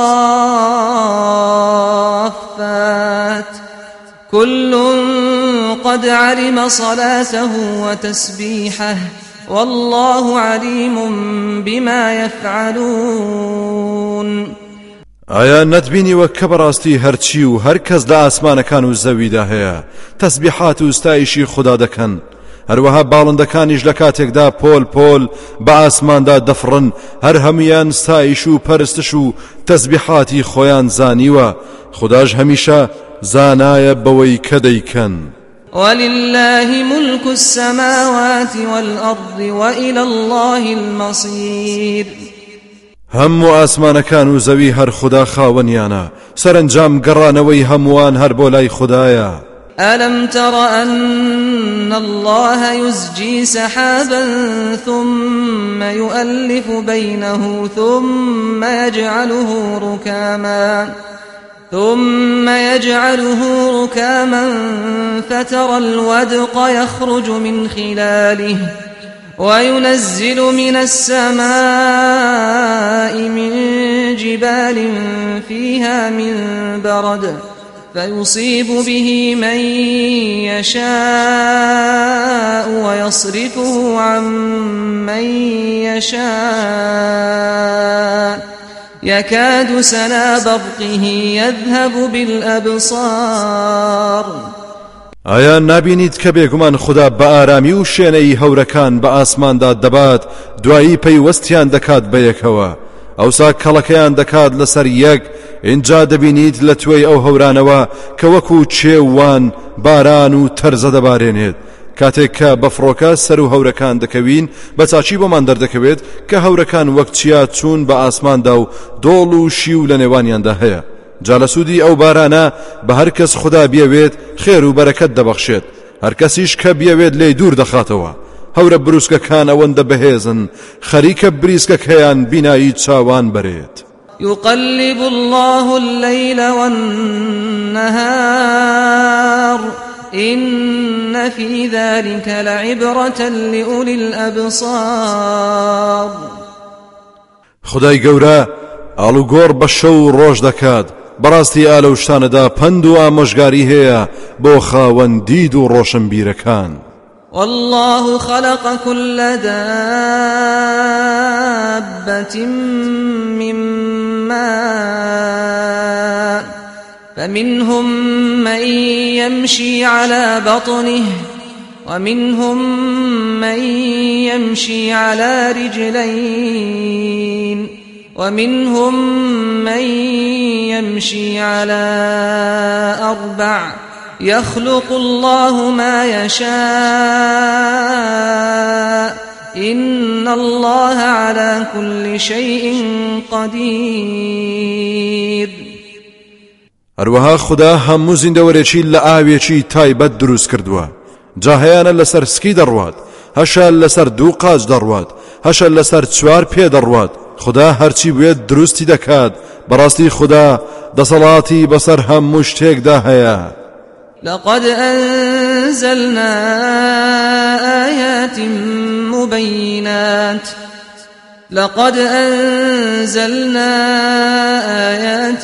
صافات كل قد علم صلاته وتسبيحه والله عليم بما يفعلون ئایا نەتبینیوە کە بەڕاستی هەرچی و هەر کەس لە ئاسمانەکان و زەویدا هەیە تەسبیحات و ستایشی خدا دەکەن هەروەها باڵندەکانیش لە کاتێکدا پۆل پۆل بە ئاسماندا دەفڕن هەر هەمویان ستایش و پەرستش و تەسبیحاتی خۆیان زانیوە خوداش هەمیشە زانایە بەوەی کە دەیکەن. ولله ملك السماوات والأرض وإلى الله المصير. هەموو ئاسمانەکان و زەوی هەر خوددا خاوەنیانە سەرنجام گەڕانەوەی هەمووان هەر بۆ لای خوددایە. ألم تر أن الله يزجي سحابا ثم يؤلف بينه ثم يجعله ركاما ثم يجعله ركاما فترى الودق يخرج من خلاله وينزل من السماء من جبال فيها من برد فيصيب به من يشاء ويصرفه عن من يشاء يكاد سنا برقه يذهب بالأبصار. ئایا نابینیت کە بێگومان خوددا بە ئارامی و شوێنەی هەورەکان بە ئاسماندا دەبات دوایی پەیوەستیان دەکات بە یەکەوە ئەوسا کەڵەکەیان دەکات لەسەر یەک اینجا دەبینیت لە توێی ئەو هەورانەوە کە وەکو چێوان باران و تەرزە دەبارێنێت کاتێک کە بەفڕۆکە سەر و هەورەکان دەکەوین بە چاچی بۆمان دەردەکەوێت کە هەورەکان وەک چیا چوون بە ئاسماندا و دۆڵ و شیو لە نێوانیاندا هەیە جا لە سوودی ئەو بارانە بە هەر کەس خوددا بیەوێت خێر و بەرەکەت دەبەخشێت هەر کەسیش کە بیەوێت لێی دوور دەخاتەوە. هەورە بروسکەکان ئەوەندە بەهێزن خەریکە بریسکەکەیان بینایی چاوان بەرێت. يقلب الله الليل والنهار إن في ذلك لعبرة لأولي الأبصار. خدای گەورە ئاڵوگۆڕ بە شەو ڕۆژ دەکات بەڕاستی ئالە و شتانەدا پند و ئامۆژگاری هەیە بۆ خاوەن دید و ڕۆشنبیرەکان. والله خلق كل دابة من ماء فمنهم من يمشي على بطنه ومنهم من يمشي على رجلين ومنهم من يمشي على أربع يخلق الله ما يشاء إن الله على كل شيء قدير. هەروەها خوددا هەموو زیندەوەرێکی لە ئاوێکی تایبەت دروست کردووە جا هەیانە لەسەر سکی دەڕوات هەشە لەسەر دوو قاچ دەڕوات هەشە لەسەر چوار پێ دەڕوات خوددا هەرچی بوێت دروستی دەکات بەڕاستی خوددا دەسەڵاتی بەسەر هەموو شتێکدا هەیە. لقد أنزلنا آيات مبينات لقد أنزلنا آيات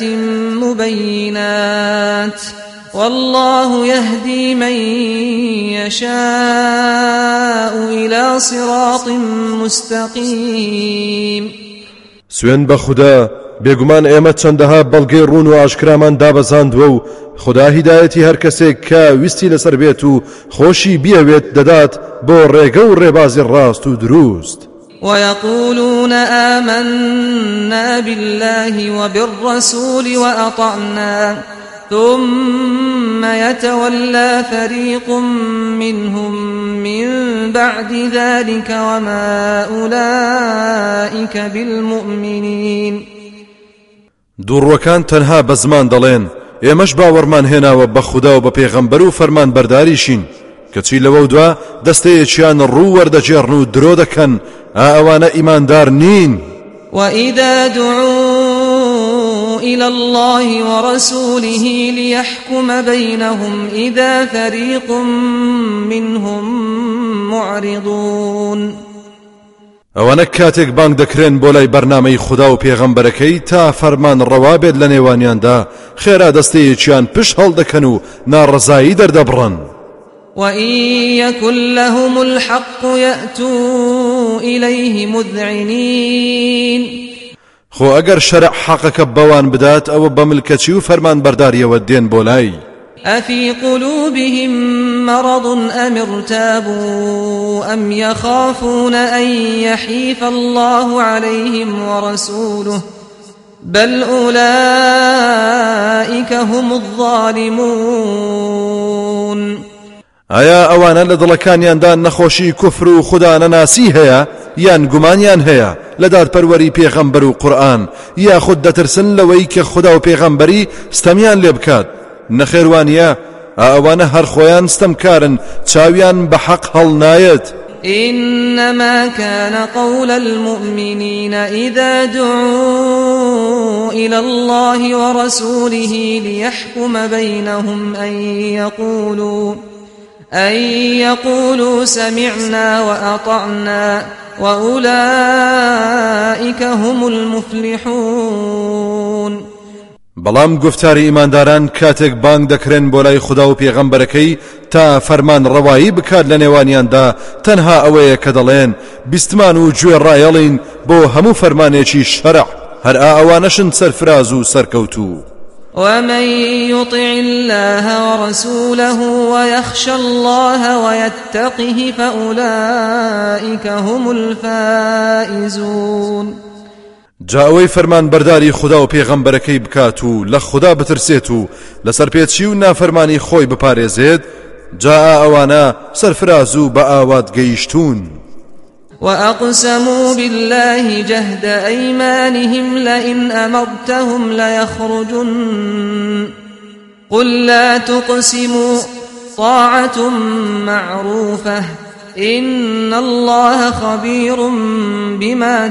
مبينات والله يهدي من يشاء إلى صراط مستقيم. سوێن بە خوددا بێگومان ئێمە چەندەها بەڵگەی ڕوون و ئاشکرامان دابەزاندووە و خوددا هیدایەتی هەر کەسێک کە ویستی لەسەر بێت و خۆشی بیەوێت دەدات بۆ ڕێگە و ڕێبازی ڕاست و دروست. ويقولون آمنا بالله وبالرسول وأطعنا ثم يتولى فريق منهم من بعد ذلك وما أولئك بالمؤمنين. دووڕوەکان تەنها بە زمان دەڵێن ئێمەش باوەڕمان هێناوە بە خوددا و بە پێغەمبەر و فەرمان بەرداریشین کەچی لەوە دوا دەستەیەکیان ڕوو وەردەجێڕن و درۆ دەکەن ئا ئەوانە ئیماندار نین. وإذا دعوا إلى الله ورسوله ليحكم بينهم إذا فريق منهم معرضون. ئەوانە کاتێک بانگ دەکرێن بۆ لای بەرنامەی خوددا و پێغەمبەرەکەی تا فەرمان ڕەوابێت لە نێوانیاندا خێرا دەستەیەکیان پشت هەڵدەکەن و ناڕەزایی دەردەبڕن. وإن يكن لهم الحق يأتوا إليه مذعنين. خۆ ئەگەر شەرع حەقەکە بەوان بدات ئەوە بە ملکەچی و فەرمان بەرداریەوە دێن بۆ لای. أفي قلوبهم مرض أم ارتابوا أم يخافون أن يحيف الله عليهم ورسوله بل أولئك هم الظالمون. ئایا ئەوانە لە دڵەکانیاندا نەخۆشی کوفر و خوددا نەناسی هەیە یان گومانیان هەیە لە دادپەروەری پێغەمبەر و قورئان یاخود دەترسن لەوەی کە خوددا و پێغەمبەری ستەمیان لێ بکات؟ نەخێوانیە ئەوانە هەر خۆیان ستەمکارن چاویان بە حەق هەڵنایەت. إنما كان قول المؤمنين إذا دعوا إلى الله ورسوله ليحكم بينهم أن يقولوا أن يقولوا سمعنا وأطعنا وأولئك هم المفلحون. بەڵام گفتاری ئیمانداران کاتێک بانگ دەکرێن بۆ لای خوددا و پێغەمبەرەکەی تا فەرمان ڕەوایی بکات لە نێوانیاندا تەنها ئەوەیە کە دەڵێن بیستمان و گوێ ڕایەڵین بۆ هەموو فەرمانێکی شەرع، هەر ئەوانەشن سەرفراز و سەرکەوتوو. ومن يطع الله ورسوله ويخشى الله ويتقه فأولئك هم الفائزون. جاوەی فەرمان بەرداری خوددا و پێغەمبەرەکەی بکات و لە خوددا بترسێت و لەسەر پێچی و نافەرمانی خۆی بپارێزێت، جا ئەوانە سەرفراز و بە ئاوات گەیشتون. وأقسموا بالله جهد أيمانهم لئن أمرتهم ليخرجن قل لا تقسموا طاعة معروفة إن الله خبير بما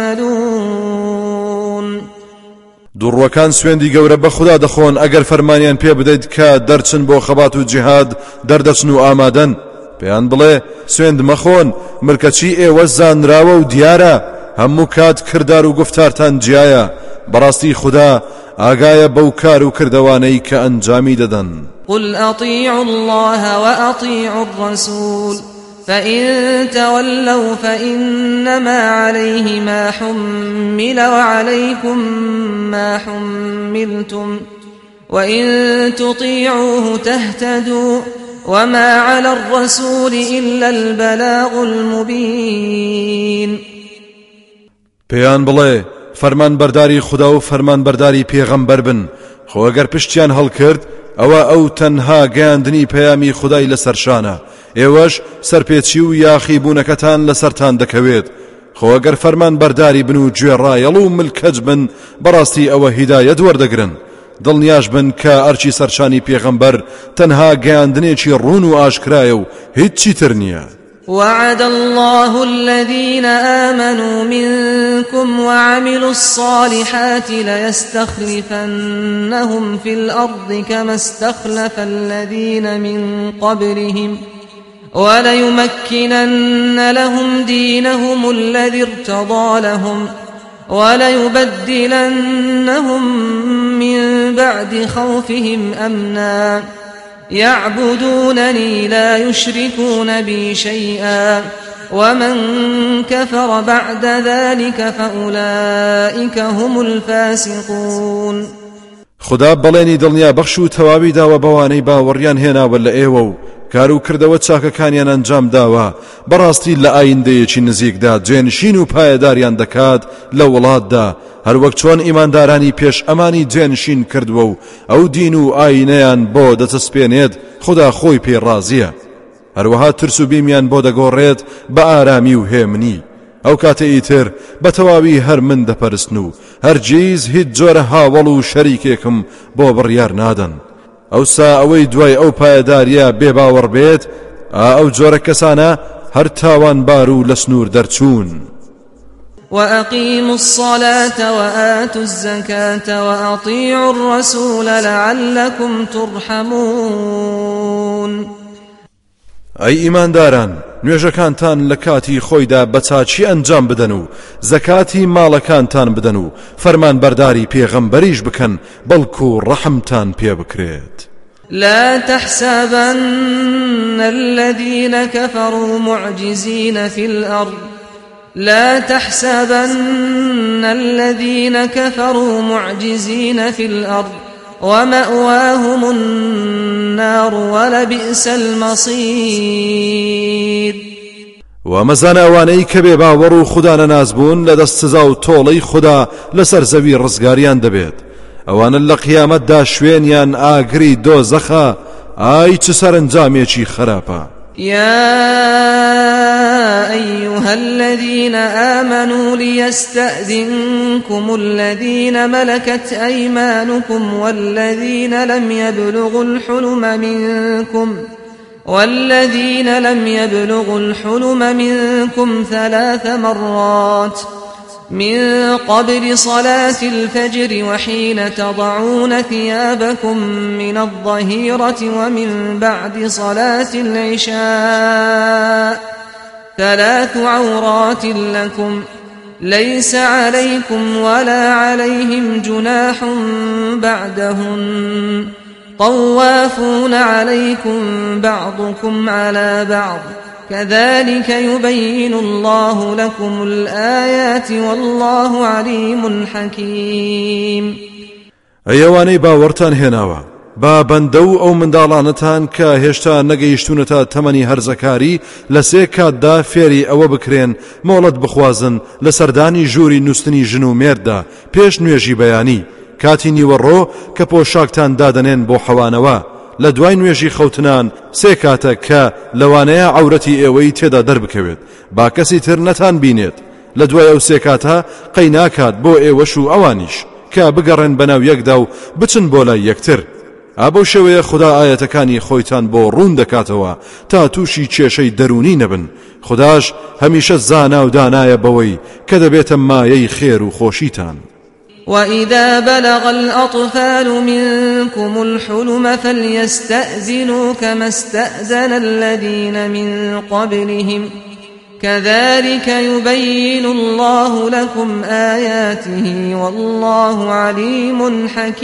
تعملون. دوڕوەکان سوێندی گەورە بە خوددا دەخۆن ئەگەر فەرمانیان پێ بدەیت کە دەرچن بۆ خەبات و جیهاد دەردەچن و ئامادەن، پێیان بڵێ سوێند مەخۆن، ملکەچی ئێوە زانراوە و دیارە، هەموو کات کردار و گفتارتان جیایە، بەڕاستی خوددا ئاگایە بەو کار و کردەوانەی کە ئەنجامی دەدەن. قل أطيعوا الله وأطيعوا الرسول فإن تولوا فإنما عليه ما حمل وعليكم ما حملتم وإن تطيعوه تهتدوا وما على الرسول إلا البلاغ المبين. پێیان بڵێ فەرمان بەرداری خوددا و فەرمان بەرداری پێغەمبەر بن، خۆ ئەگەر پشتیان هەڵکرد ئەوە ئەو تەنها گەیاندنی پەیامی خودای لەسەرشانە، ئێوەش سەرپێچی و یاخی بوونەکەتان لەسەرتان دەکەوێت، خۆ ئەگەر فەرمان بەرداری بن و گوێڕایەڵ و ملکەج بن بەڕاستی ئەوە هیدایەت وەردەگرن. دڵنیاش بن کە ئەرچی سەرشانی پێغەمبەر تەنها گەیاندنێکی ڕوون و ئاشکرایە و هیچی تر نییە. وعد الله الذين آمنوا منكم وعملوا الصالحات ليستخلفنهم في الأرض كما استخلف الذين من قبلهم وليمكنن لهم دينهم الذي ارتضى لهم وليبدلنهم من بعد خوفهم أمنا يعبدونني لا يشركون بي شيئا ومن كفر بعد ذلك فأولئك هم الفاسقون. خدا بەڵێنی دڵنیا بەخش و تەواوی داوە بەوانەی باوەڕیان هێناوە لە ئێوە و کار و کردەوە چاکەکانیان ئەنجام داوە، بەڕاستی لە ئایندەیەکی نزیکدا جێنشین و پایەداریان دەکات لە وڵاتدا، هەروەک چۆن ئیماندارانی پێش ئەمانی جێنشین کردووە و ئەو دین و ئاینەیان بۆ دەچەسپێنێت خدا خۆی پێ ڕازیە، هەروەها ترس و بیمیان بۆ دەگۆڕێت بە ئارامی و هێمنی. ئەو کاتە ئیتر بە تەواوی هەر من دەپەرستن و هەرگیز هیچ جۆرە هاوڵ و شەریکێکم بۆ بڕیار نادەن. ئەوسا ئەوەی دوای ئەو پایەداریە بێباوەڕ بێت، ئەو جۆرە کەسانە هەر تاوانبار و لە سنوور دەرچوون. وأقيموا الصلاة وآتوا الزكاة وأطيعوا الرسول لعلكم ترحمون. ئەی ئیمانداران، نوێژەکانتان لە کاتی خۆیدا بە چاچی ئەنجام بدەن و زەکاتی ماڵەکانتان بدەن و فەرمان بەرداری پێغەمبەریش بکەن، بەڵکو ڕەحمتان پێ بکرێت. لا تحسبن الذين كفروا معجزين في الأرض لا تحسبن الذين كفروا معجزين في الأرض ومأواهم النار ولبئس المصير. ومەزانە ئەوانەی کە بێ باوەڕ و خودانە نازبوون لە دەست سزا و تۆڵەی خوددا لەسەر زەوی ڕزگاریان دەبێت. ئەوانە لە قیامەتدا شوێنیان ئاگری دۆزەخە. ئای چ سەرنجامێکی خراپە. يا أيها الذين آمنوا ليستأذنكم الذين ملكت أيمانكم والذين لم يبلغوا الحلم منكم والذين لم يبلغوا الحلم منكم ثلاث مرات من قبل صلاة الفجر وحين تضعون ثيابكم من الظهيرة ومن بعد صلاة العشاء ثلاث عورات لكم ليس عليكم ولا عليهم جناح بعدهن طوافون عليكم بعضكم على بعض كذلك يبين الله لكم الآيات والله عليم حكيم. ئەیەوانەی باوەڕتان هێناوە با بەندە و ئەو منداڵانتان کە هێشتا نەگەیشتونەتە تەمەنی هەرزەکاری لە سێ کاتدا فێری ئەوە بکرێن مۆڵەت بخوازن لە سەردانی ژووری نووستنی ژن و مێردا پێش نوێژی بەیانی کاتی نیوەڕۆ کە پۆشاکتان دادەنێن بۆ حەوانەوە لە دوای نوێژی خەوتنان سێ کاتە کە لەوانەیە عەورەتی ئێوەی تێدا دەربکەوێت با کەسی تر نەتان بینێت. لە دوای ئەو سێ کاتە قەی ناکات بۆ ئێوەش و ئەوانیش کە بگەڕێن بەناو یەکدا و بچن بۆ لای یەکتر. ئابەو شێوەیە خوددا ئاەتەکانی خۆیتان بۆ ڕوون دەکاتەوە تا تووشی کێشەی دەرونی نەبن. خودداش هەمیشە زانا و دانایە بەوەی کە دەبێتە مایەی خێر و خۆشیتان. وإذا بلغ الأطفال منكم الحلم فليستأذنوا كما استأذن الذين من قبلهم كذلك يبين الله لكم آياته والله عليم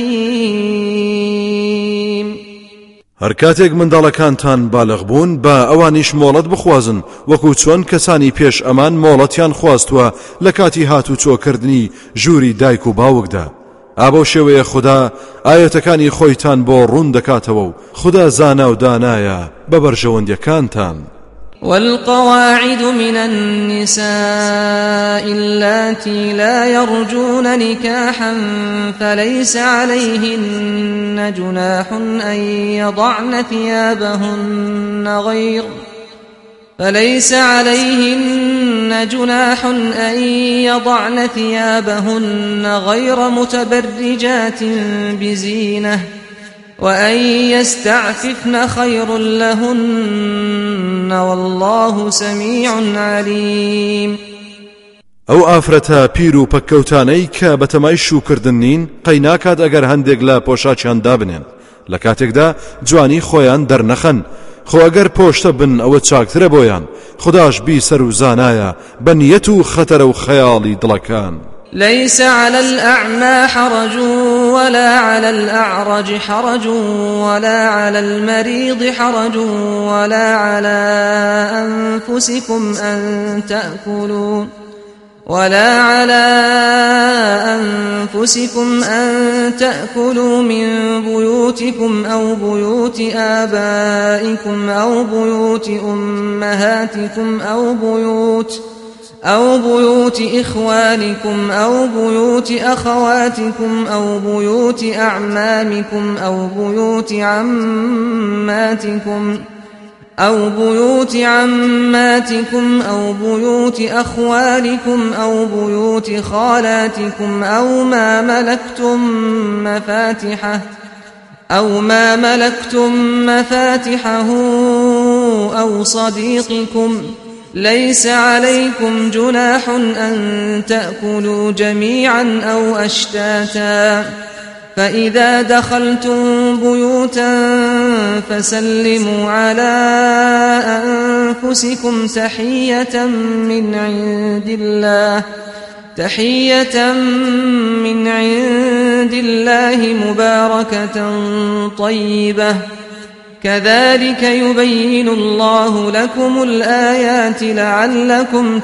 حكيم. هەر کاتێک منداڵەکانتان بالغ بوون با ئەوانیش مۆڵەت بخوازن وەکو چۆن کەسانی پێش ئەمان مۆڵەتیان خواستووە لە کاتی هات و چۆکردنی ژووری دایک و باوکدا. ئابەو شێوەیە خوددا ئاەتەکانی خۆیتان بۆ ڕوون دەکاتەوە و خوددا زانا و دانایە بە بەرژەوەندیەکانتان. والقواعد من النساء اللاتي لا يرجون نكاحا فليس عليهن جناح أن يضعن ثيابهن غير فليس عليهن جناح أن يضعن ثيابهن غير متبرجات بزينة وأن يستعففن خير لهن والله سميع عليم. ئەو ئافرەتە پیر و پەککەوتانەی کە بەتەمای شوکردن نین قەی ناکات ئەگەر هەندێک لە پۆشاچیان دابنێن لە کاتێکدا جوانی خۆیان دەرنەخەن خۆ ئەگەر پۆشتە بن ئەوە چاکترە بۆیان. خودداش بیسەر و زانایە بە نیەت و خەتەرە و خەیاڵی دڵەکان. ليس على الأعمى حرج ولا على الأعرج حرج ولا على المريض حرج ولا على أنفسكم أن تأكلوا ولا على أنفسكم أن تأكلوا من بيوتكم أو بيوت آبائكم أو بيوت أمهاتكم أو بيوت أو بيوت إخوانكم أو بيوت أخواتكم أو بيوت أعمامكم أو بيوت عماتكم أو بيوت عماتكم أو بيوت أخوالكم أو بيوت خالاتكم أو ما ملكتم مفاتحه أو ما ملكتم مفاتحه أو صديقكم ليس عليكم جناح أن تأكلوا جميعا أو أشتاتا فإذا دخلتم بيوتا فسلموا على أنفسكم تحية من عند الله تحية من عند الله مباركة طيبة كذلك يبين الله لكم الآيات لعلكم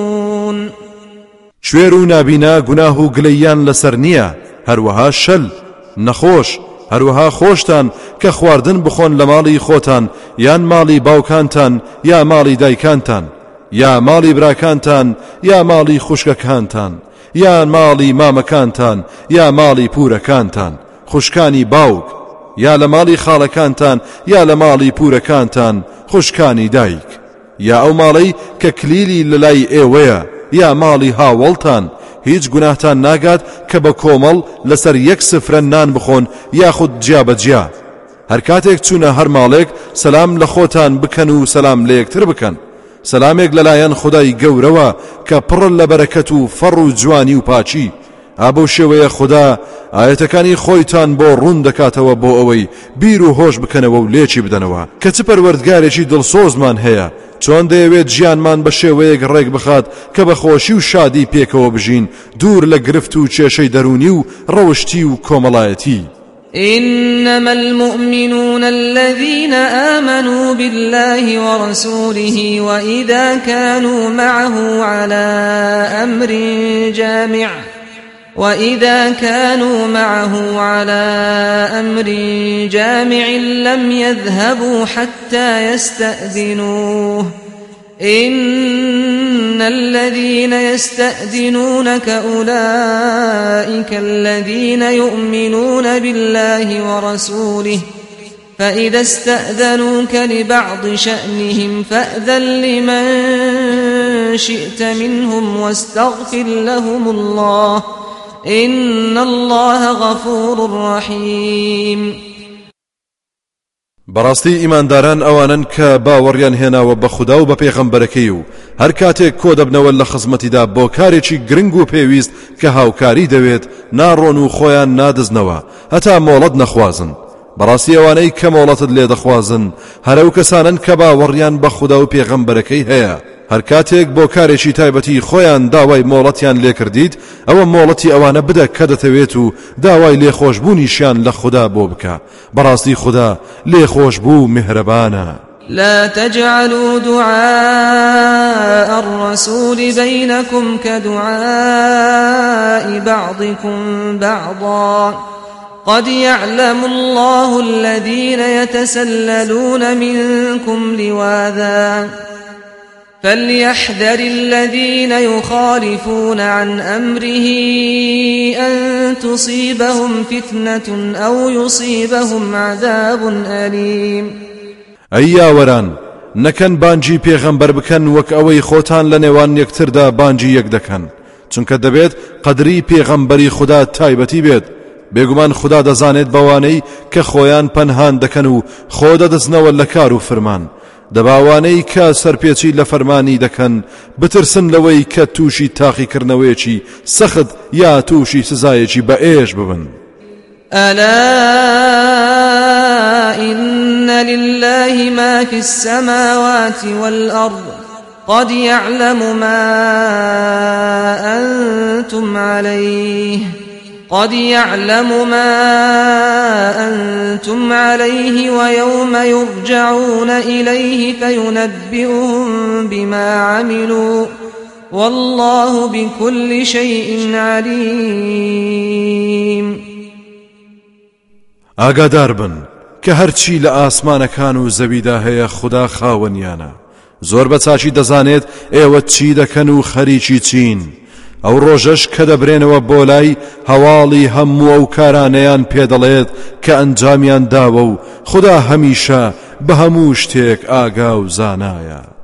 تعقلون. شوێر و نابینا گوناه و گلەیان لەسەر نییە هەروەها شەل نەخۆش هەروەها خۆشتان کە خواردن بخۆن لە ماڵی خۆتان یان ماڵی باوکانتان یا ماڵی دایکانتان یا ماڵی براکانتان یا ماڵی خوشکەکانتان یا ماڵی مامەکانتان یا ماڵی پورەکانتان خوشکانی باوک یا لە ماڵی خاڵەکانتان یا لە ماڵی پورەکانتان خوشکانی دایک یا ئەو ماڵەی کە کلیلی لەلای ئێوەیە یا ماڵی هاوڵتان هیچ گوناهتان ناگات کە بە کۆمەڵ لەسەر یەک سفرە نان بخۆن یاخود جیابەجیا هەر کاتێک چوونە هەر ماڵێک سەلام لە خۆتان بکەن و سەلام لە یەکتر بکەن سەلامێک لەلایەن خودای گەورەوە کە پڕ لە بەرەکەت و فەڕ و جوانی و پاچی ئابۆ شێوەیە خوددا ئاەتەکانی خۆیتان بۆ ڕوون دەکاتەوە بۆ ئەوەی بیر و هۆش بکەنەوە و لێکی بدەنەوە کە چ پەروەردگارێکی دڵسۆزمان هەیە چۆن دەیەوێت ژیانمان بە شێوەیەک ڕێک بخات کە بە خۆشی و شادی پێکەوە بژین دوور لە گرفت و کێشەی دەرونی و ڕەوشتی و کۆمەڵایەتی إنما المؤمنون الذين آمنوا بالله ورسوله وإذا كانوا معه على أمر جامع وإذا كانوا معه على أمر جامع لم يذهبوا حتى يستأذنوه إن الذين يستأذنونك أولئك الذين يؤمنون بالله ورسوله فإذا استأذنوك لبعض شأنهم فأذن لمن شئت منهم واستغفر لهم الله إن الله غفور رحيم بەڕاستی ئیمانداران ئەوانن کە باوەڕیان هێناوە بە خودا و بە پێغەمبەرەکەی و هەر کاتێک کۆ دەبنەوە لە خزمەتیدا بۆ کارێکی گرنگ و پێویست کە هاوکاری دەوێت ناڕۆن و خۆیان نادزنەوە هەتا مۆڵەت نەخوازن بەڕاستی ئەوانەی کە مۆڵەتت لێ دەخوازن هەرەو کەسانن کە باوەڕیان بە خودا و پێغەمبەرەکەی هەیە هەر کاتێک بۆ کارێکی تایبەتی خۆیان داوای مۆڵەتیان لێ کردیت ئەوە مۆڵەتی ئەوانە بدە کە دەتەوێت و داوای لێخۆشبوونیشیان لە خوددا بۆ بکە بەڕاستی خوددا لێخۆشبوو میهرەبانە لا تجعلوا دعاء الرسول بينكم كدعاء بعضكم بعضا قد يعلم الله الذين يتسللون منكم لواذا فليحذر الذين يخالفون عن أمره أن تصيبهم فتنة أو يصيبهم عذاب أليم ئەی یاوەران نەکەن بانجی پێغەمبەر بکەن وەک ئەوەی خۆتان لە نێوان یەکتردا بانجی یەک دەکەن چونکە دەبێت قەدری پێغەمبەری خوددا تایبەتی بێت بێگومان خوددا دەزانێت بەوانەی کە خۆیان پەنهان دەکەن و خۆ دەدەستنەوە لە کار و فرمان دەباوانەی کە سەرپێچی لە فەرمانی دەکەن بترسن لەوەی کە تووشی تاقیکردنەوەیەکی سەخت یا تووشی سزایەکی بەئێش ببن ألا إن لله ما في السماوات والأرض قد يعلم ما أنتم عليه قد يعلم ما أنتم عليه ويوم يرجعون إليه فينبئهم بما عملوا والله بكل شيء عليم ئاگادار بن کە هەرچی لە ئاسمانەکان و زەویدا هەیە خوددا خاوەنیانە زۆر بە چاچی دەزانێت ئێوە چی دەکەن و خەریکی چین ئەو ڕۆژەش کە دەبرێنەوە بۆ لای هەواڵی هەموو ئەو کارانەیان پێدەڵێت کە ئەنجامیان داوە و خوددا هەمیشە بە هەموو شتێک ئاگا و زانایە